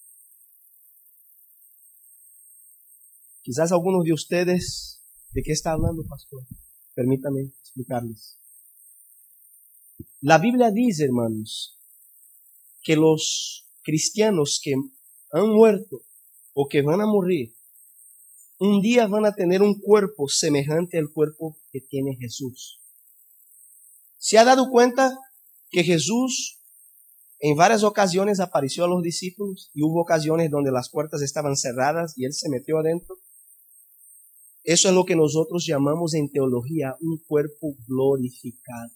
Quizás algunos de ustedes, ¿de qué está hablando, pastor? Permítame explicarles. La Biblia dice, hermanos, que los cristianos que han muerto o que van a morir, un día van a tener un cuerpo semejante al cuerpo que tiene Jesús. ¿Se ha dado cuenta que Jesús en varias ocasiones apareció a los discípulos y hubo ocasiones donde las puertas estaban cerradas y Él se metió adentro? Eso es lo que nosotros llamamos en teología un cuerpo glorificado.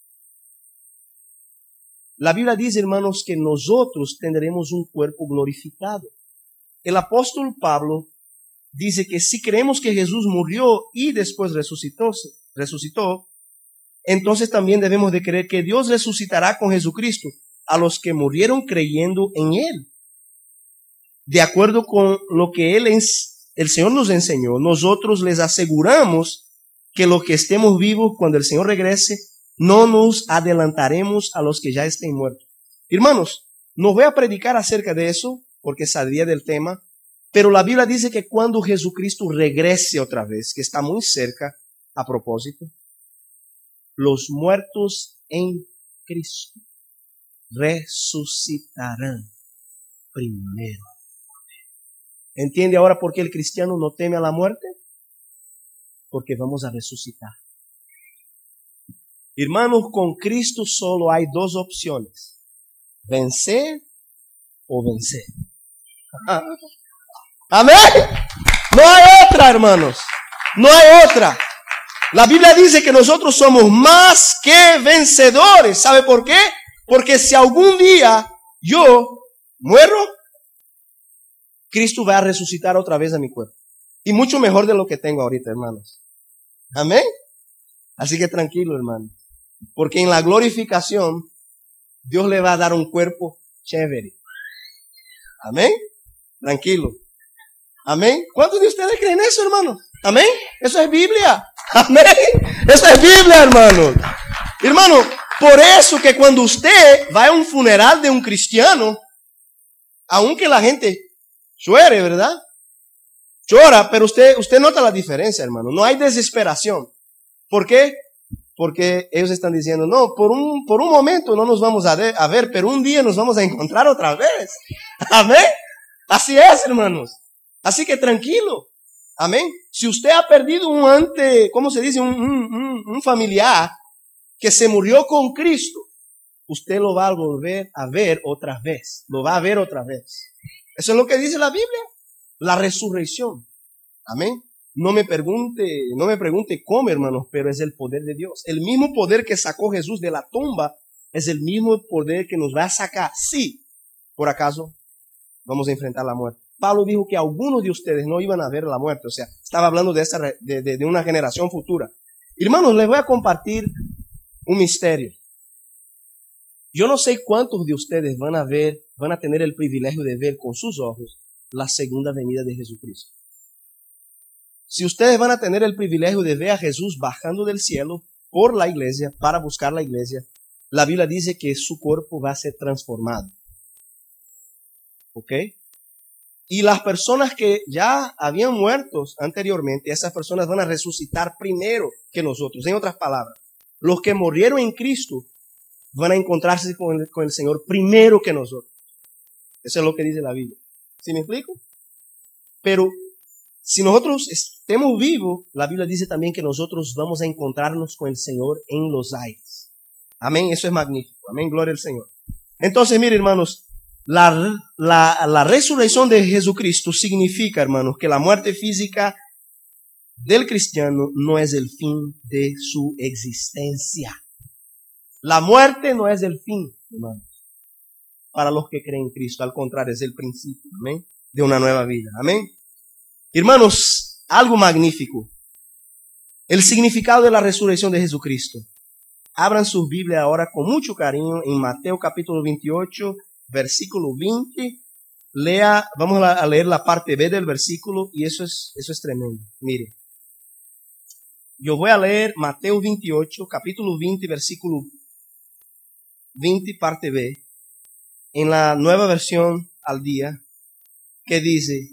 La Biblia dice, hermanos, que nosotros tendremos un cuerpo glorificado. El apóstol Pablo dice que si creemos que Jesús murió y después resucitó, resucitó, entonces también debemos de creer que Dios resucitará con Jesucristo a los que murieron creyendo en Él. De acuerdo con lo que Él, el Señor nos enseñó, nosotros les aseguramos que los que estemos vivos cuando el Señor regrese, no nos adelantaremos a los que ya estén muertos. Hermanos, no voy a predicar acerca de eso, porque saldría del tema, pero la Biblia dice que cuando Jesucristo regrese otra vez, que está muy cerca, a propósito, los muertos en Cristo resucitarán primero. ¿Entiende ahora por qué el cristiano no teme a la muerte? Porque vamos a resucitar. Hermanos, con Cristo solo hay dos opciones: vencer o vencer. Amén. No hay otra, hermanos. No hay otra. La Biblia dice que nosotros somos más que vencedores. ¿Sabe por qué? Porque si algún día yo muero, Cristo va a resucitar otra vez a mi cuerpo. Y mucho mejor de lo que tengo ahorita, hermanos. Amén. Así que tranquilo, hermano. Porque en la glorificación, Dios le va a dar un cuerpo chévere. Amén. Tranquilo. Amén. ¿Cuántos de ustedes creen eso, hermano? Amén. Eso es Biblia. Amén. Eso es Biblia, hermano. Hermano, por eso que cuando usted va a un funeral de un cristiano, aunque la gente llore, ¿verdad? Llora, pero usted, usted nota la diferencia, hermano. No hay desesperación. ¿Por qué? Porque ellos están diciendo, no, por un, por un momento no nos vamos a, de, a ver, pero un día nos vamos a encontrar otra vez. Amén. Así es, hermanos. Así que tranquilo. Amén. Si usted ha perdido un ante, ¿cómo se dice? Un, un, un familiar que se murió con Cristo, usted lo va a volver a ver otra vez. Lo va a ver otra vez. Eso es lo que dice la Biblia. La resurrección. Amén. No me pregunte, no me pregunte cómo, hermanos, pero es el poder de Dios. El mismo poder que sacó Jesús de la tumba es el mismo poder que nos va a sacar. Sí, por acaso vamos a enfrentar la muerte. Pablo dijo que algunos de ustedes no iban a ver la muerte. O sea, estaba hablando de, esa, de, de, de una generación futura. Hermanos, les voy a compartir un misterio. Yo no sé cuántos de ustedes van a ver, van a tener el privilegio de ver con sus ojos la segunda venida de Jesucristo. Si ustedes van a tener el privilegio de ver a Jesús bajando del cielo por la iglesia, para buscar la iglesia, la Biblia dice que su cuerpo va a ser transformado. ¿Ok? Y las personas que ya habían muerto anteriormente, esas personas van a resucitar primero que nosotros. En otras palabras, los que murieron en Cristo van a encontrarse con el, con el Señor primero que nosotros. Eso es lo que dice la Biblia. ¿Sí me explico? Pero si nosotros estemos vivos, la Biblia dice también que nosotros vamos a encontrarnos con el Señor en los aires. Amén, eso es magnífico. Amén, gloria al Señor. Entonces, miren, hermanos, la, la, la resurrección de Jesucristo significa, hermanos, que la muerte física del cristiano no es el fin de su existencia. La muerte no es el fin, hermanos, para los que creen en Cristo. Al contrario, es el principio, amén, de una nueva vida. Amén. Hermanos, algo magnífico. El significado de la resurrección de Jesucristo. Abran sus Biblias ahora con mucho cariño en Mateo capítulo veintiocho, versículo veinte. Lea, vamos a leer la parte B del versículo y eso es, eso es tremendo. Mire, yo voy a leer Mateo veintiocho, capítulo veinte, versículo veinte, parte B, en la nueva versión al día, que dice,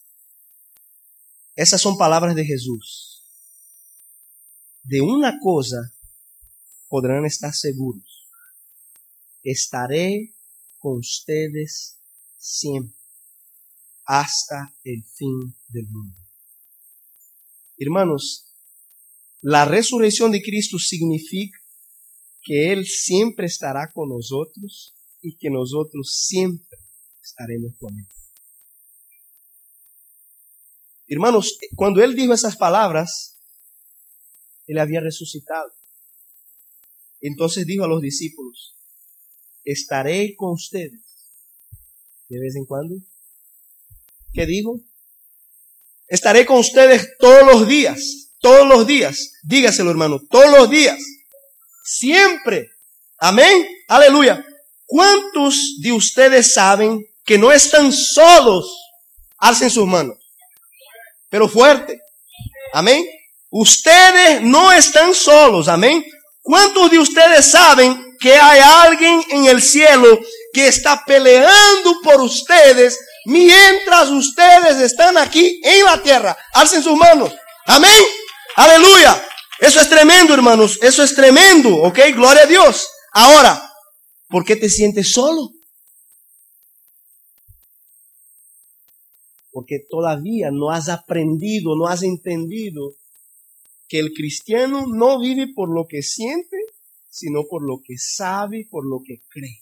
esas son palabras de Jesús. De una cosa podrán estar seguros. Estaré con ustedes siempre, hasta el fin del mundo. Hermanos, la resurrección de Cristo significa que Él siempre estará con nosotros y que nosotros siempre estaremos con Él. Hermanos, cuando Él dijo esas palabras, Él había resucitado. Entonces dijo a los discípulos, estaré con ustedes de vez en cuando. ¿Qué dijo? Estaré con ustedes todos los días, todos los días. Dígaselo, hermano, todos los días. Siempre. Amén. Aleluya. ¿Cuántos de ustedes saben que no están solos? Alcen sus manos. Pero fuerte. Amén. Ustedes no están solos. Amén. ¿Cuántos de ustedes saben que hay alguien en el cielo que está peleando por ustedes mientras ustedes están aquí en la tierra? Alcen sus manos. Amén. Aleluya. Eso es tremendo, hermanos. Eso es tremendo. ¿Ok? Gloria a Dios. Ahora, ¿por qué te sientes solo? Porque todavía no has aprendido, no has entendido que el cristiano no vive por lo que siente, sino por lo que sabe, por lo que cree.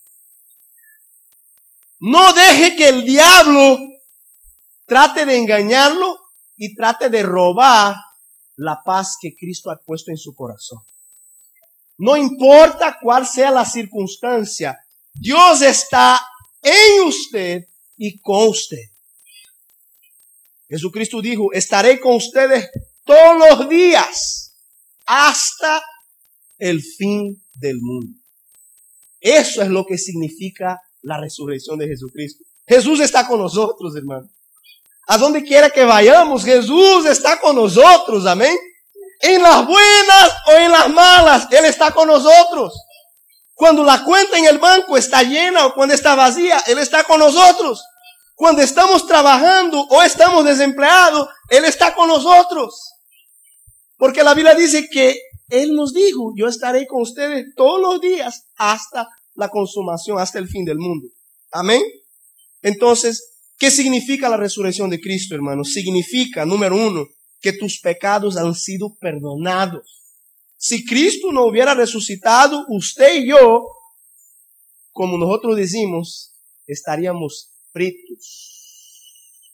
No deje que el diablo trate de engañarlo y trate de robar la paz que Cristo ha puesto en su corazón. No importa cuál sea la circunstancia, Dios está en usted y con usted. Jesucristo dijo, estaré con ustedes todos los días hasta el fin del mundo. Eso es lo que significa la resurrección de Jesucristo. Jesús está con nosotros, hermano. A donde quiera que vayamos, Jesús está con nosotros, amén. En las buenas o en las malas, Él está con nosotros. Cuando la cuenta en el banco está llena o cuando está vacía, Él está con nosotros. Cuando estamos trabajando o estamos desempleados, Él está con nosotros. Porque la Biblia dice que Él nos dijo, yo estaré con ustedes todos los días hasta la consumación, hasta el fin del mundo. Amén. Entonces, ¿qué significa la resurrección de Cristo, hermanos? Significa, número uno, que tus pecados han sido perdonados. Si Cristo no hubiera resucitado, usted y yo, como nosotros decimos, estaríamos fritos.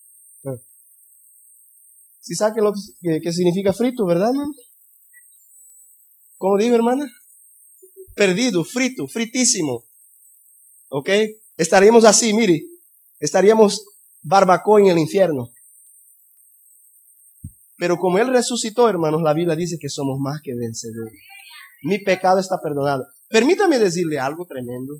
¿Sí sabe lo que, que significa frito, verdad, hermano? ¿Cómo digo, hermana? Perdido, frito, fritísimo. ¿Ok? Estaríamos así, mire. Estaríamos barbacoa en el infierno. Pero como Él resucitó, hermanos, la Biblia dice que somos más que vencedores. Mi pecado está perdonado. Permítame decirle algo tremendo.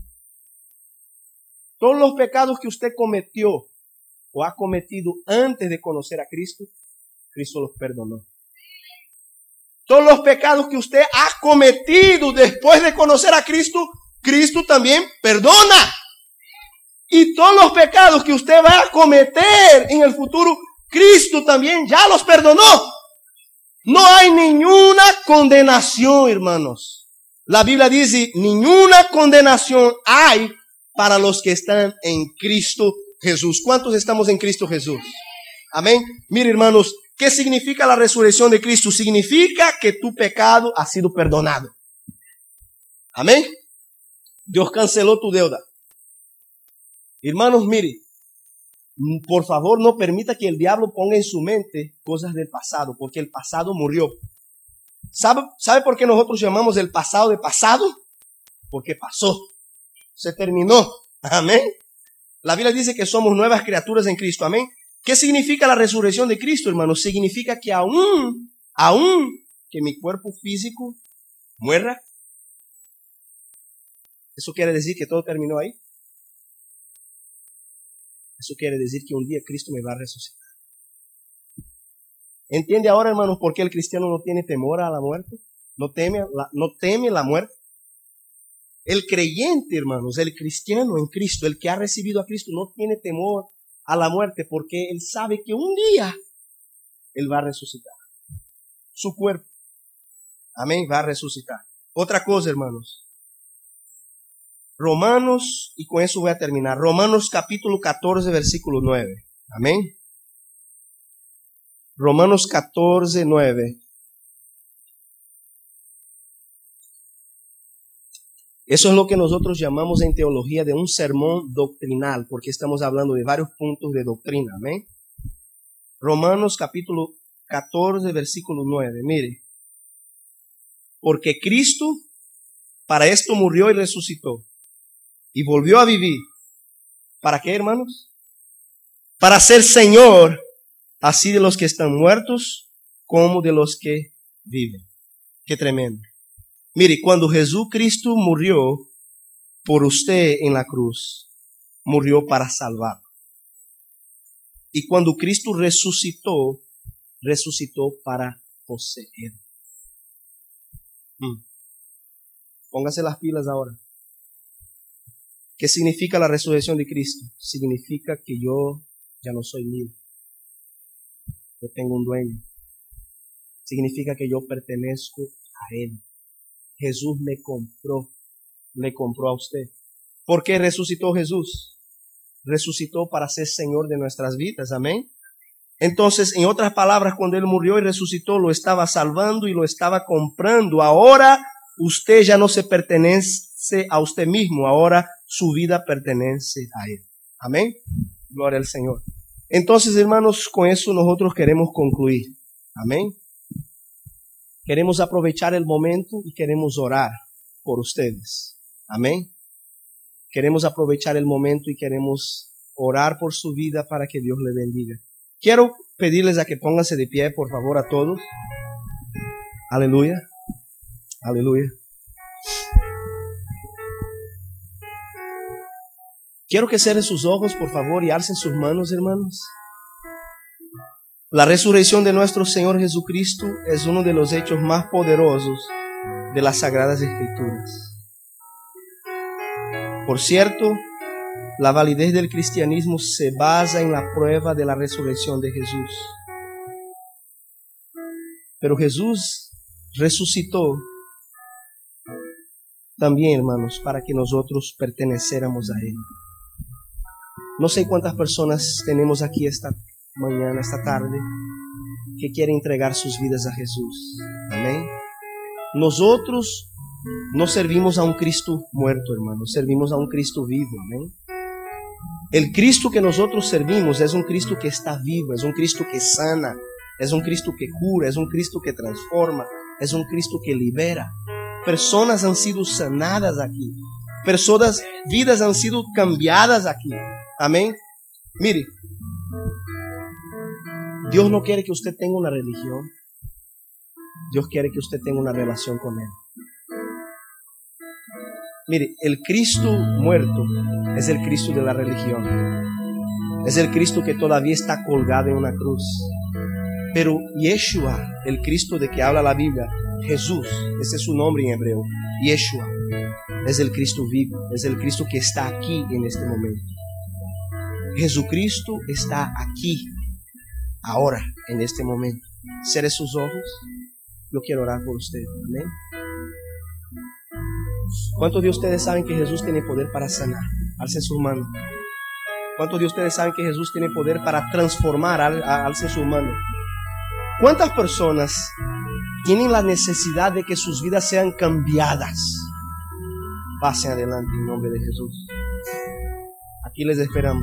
Todos los pecados que usted cometió o ha cometido antes de conocer a Cristo, Cristo los perdonó. Todos los pecados que usted ha cometido después de conocer a Cristo, Cristo también perdona. Y todos los pecados que usted va a cometer en el futuro, Cristo también ya los perdonó. No hay ninguna condenación, hermanos. La Biblia dice, ninguna condenación hay para los que están en Cristo Jesús. ¿Cuántos estamos en Cristo Jesús? Amén. Mire, hermanos, ¿qué significa la resurrección de Cristo? Significa que tu pecado ha sido perdonado. Amén. Dios canceló tu deuda. Hermanos, mire, por favor no permita que el diablo ponga en su mente cosas del pasado, porque el pasado murió. ¿Sabe, ¿Sabe por qué nosotros llamamos el pasado de pasado? Porque pasó. Se terminó. Amén. La Biblia dice que somos nuevas criaturas en Cristo. Amén. ¿Qué significa la resurrección de Cristo, hermanos? Significa que aún, aún que mi cuerpo físico muera, ¿eso quiere decir que todo terminó ahí? Eso quiere decir que un día Cristo me va a resucitar. ¿Entiende ahora, hermanos, por qué el cristiano no tiene temor a la muerte? No teme la, no teme la muerte. El creyente, hermanos, el cristiano en Cristo, el que ha recibido a Cristo, no tiene temor a la muerte porque él sabe que un día él va a resucitar. Su cuerpo, amén, va a resucitar. Otra cosa, hermanos. Romanos, y con eso voy a terminar. Romanos capítulo catorce, versículo nueve. Amén. Romanos catorce, nueve. Eso es lo que nosotros llamamos en teología de un sermón doctrinal, porque estamos hablando de varios puntos de doctrina. Amén. Romanos capítulo catorce, versículo nueve. Mire. Porque Cristo para esto murió y resucitó. Y volvió a vivir. ¿Para qué, hermanos? Para ser Señor, así de los que están muertos, como de los que viven. Qué tremendo. Mire, cuando Jesucristo murió por usted en la cruz, murió para salvar. Y cuando Cristo resucitó, resucitó para poseer. Hmm. Póngase las pilas ahora. ¿Qué significa la resurrección de Cristo? Significa que yo ya no soy mío. Yo tengo un dueño. Significa que yo pertenezco a Él. Jesús me compró, le compró a usted. ¿Por qué resucitó Jesús? Resucitó para ser Señor de nuestras vidas, amén. Entonces, en otras palabras, cuando Él murió y resucitó, lo estaba salvando y lo estaba comprando. Ahora usted ya no se pertenece a usted mismo, ahora su vida pertenece a Él. Amén. Gloria al Señor. Entonces, hermanos, con eso nosotros queremos concluir. Amén. Queremos aprovechar el momento y queremos orar por ustedes. Amén. Queremos aprovechar el momento y queremos orar por su vida para que Dios le bendiga. Quiero pedirles a que pónganse de pie, por favor, a todos. Aleluya. Aleluya. Quiero que cierren sus ojos, por favor, y alcen sus manos, hermanos. La resurrección de nuestro Señor Jesucristo es uno de los hechos más poderosos de las Sagradas Escrituras. Por cierto, la validez del cristianismo se basa en la prueba de la resurrección de Jesús. Pero Jesús resucitó también, hermanos, para que nosotros perteneciéramos a Él. No sé cuántas personas tenemos aquí esta mañana, esta tarde, que quieren entregar sus vidas a Jesús. Amén. Nosotros no servimos a un Cristo muerto, hermanos, servimos a un Cristo vivo. Amén. El Cristo que nosotros servimos es un Cristo que está vivo, es un Cristo que sana, es un Cristo que cura, es un Cristo que transforma, es un Cristo que libera. Personas han sido sanadas aquí. Personas, vidas han sido cambiadas aquí. Amén. Mire, Dios no quiere que usted tenga una religión. Dios quiere que usted tenga una relación con Él. Mire, el Cristo muerto es el Cristo de la religión. Es el Cristo que todavía está colgado en una cruz. Pero Yeshua, el Cristo de que habla la Biblia, Jesús, ese es su nombre en hebreo, Yeshua, es el Cristo vivo, es el Cristo que está aquí en este momento. Jesucristo está aquí, ahora, en este momento. Cierre sus ojos. Yo quiero orar por usted. Amén. ¿Cuántos de ustedes saben que Jesús tiene poder para sanar? Alcen sus manos. ¿Cuántos de ustedes saben que Jesús tiene poder para transformar? Al, alcen sus manos. ¿Cuántas personas tienen la necesidad de que sus vidas sean cambiadas? Pasen adelante en nombre de Jesús. Aquí les esperamos.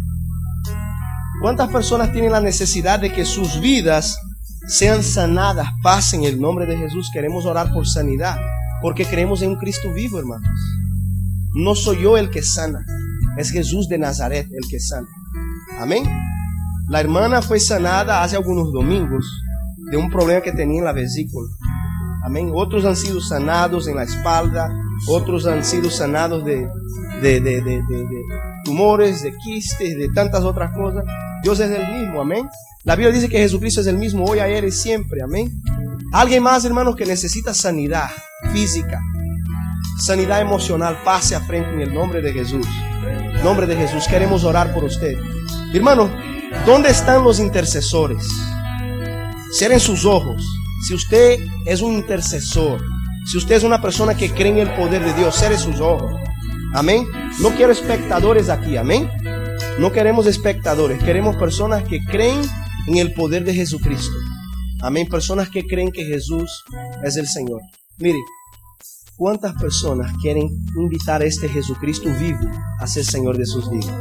¿Cuántas personas tienen la necesidad de que sus vidas sean sanadas? Pasen en el nombre de Jesús. Queremos orar por sanidad, porque creemos en un Cristo vivo, hermanos. No soy yo el que sana, es Jesús de Nazaret el que sana. Amén. La hermana fue sanada hace algunos domingos de un problema que tenía en la vesícula. Amén. Otros han sido sanados en la espalda, otros han sido sanados de, de, de, de, de, de tumores, de quistes, de tantas otras cosas. Dios es el mismo, amén. La Biblia dice que Jesucristo es el mismo hoy, ayer y siempre, amén. Alguien más, hermanos, que necesita sanidad física, sanidad emocional, pase a frente en el nombre de Jesús. Nombre de Jesús, queremos orar por usted. Hermano, ¿dónde están los intercesores? Cierren sus ojos. Si usted es un intercesor, si usted es una persona que cree en el poder de Dios, cierre sus ojos. Amén. No quiero espectadores aquí, amén. No queremos espectadores, queremos personas que creen en el poder de Jesucristo. Amén. Personas que creen que Jesús es el Señor. Mire, ¿cuántas personas quieren invitar a este Jesucristo vivo a ser Señor de sus vidas?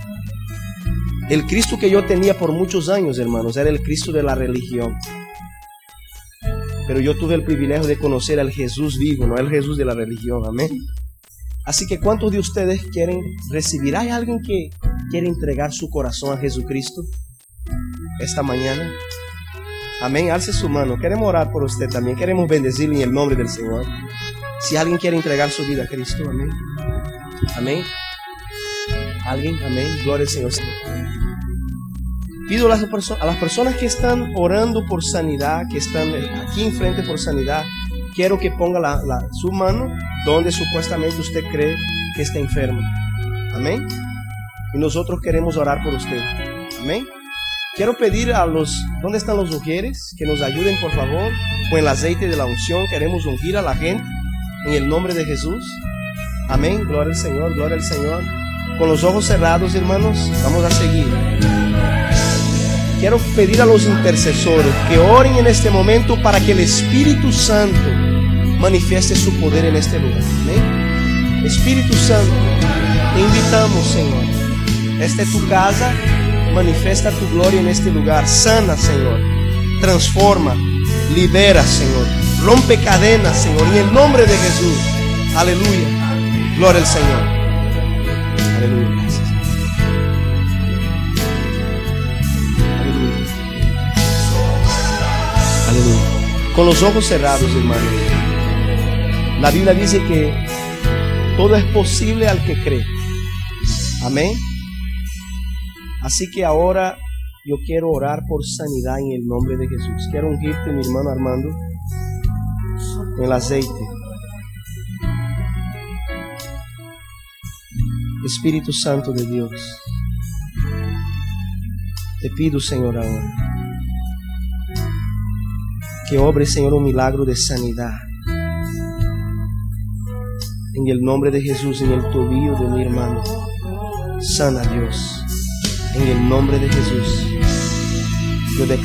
El Cristo que yo tenía por muchos años, hermanos, era el Cristo de la religión. Pero yo tuve el privilegio de conocer al Jesús vivo, no al Jesús de la religión. Amén. Así que ¿cuántos de ustedes quieren recibir? ¿Hay alguien que quiere entregar su corazón a Jesucristo esta mañana? Amén. Alce su mano. Queremos orar por usted también. Queremos bendecirle en el nombre del Señor. Si alguien quiere entregar su vida a Cristo, amén. Amén. ¿Alguien? Amén. Gloria al Señor. Pido a las, perso- a las personas que están orando por sanidad, que están aquí enfrente por sanidad, quiero que ponga la, la, su mano donde supuestamente usted cree que está enfermo. Amén. Y nosotros queremos orar por usted. Amén. Quiero pedir a los, ¿dónde están los ujieres? Que nos ayuden, por favor, con el aceite de la unción. Queremos ungir a la gente en el nombre de Jesús. Amén. Gloria al Señor, gloria al Señor. Con los ojos cerrados, hermanos, vamos a seguir. Quiero pedir a los intercesores que oren en este momento para que el Espíritu Santo manifieste su poder en este lugar. Amén. Espíritu Santo, te invitamos, Señor. Esta es tu casa. Manifiesta tu gloria en este lugar. Sana, Señor. Transforma. Libera, Señor. Rompe cadenas, Señor. En el nombre de Jesús. Aleluya. Gloria al Señor. Aleluya. Gracias. Aleluya. Aleluya. Con los ojos cerrados, hermanos. La Biblia dice que todo es posible al que cree. Amén. Así que ahora yo quiero orar por sanidad en el nombre de Jesús. Quiero ungirte, mi hermano Armando, con el aceite. Espíritu Santo de Dios, te pido, Señor, ahora que obre, Señor, un milagro de sanidad. En el nombre de Jesús, en el tobillo de mi hermano. Sana, Dios. En el nombre de Jesús, yo declaro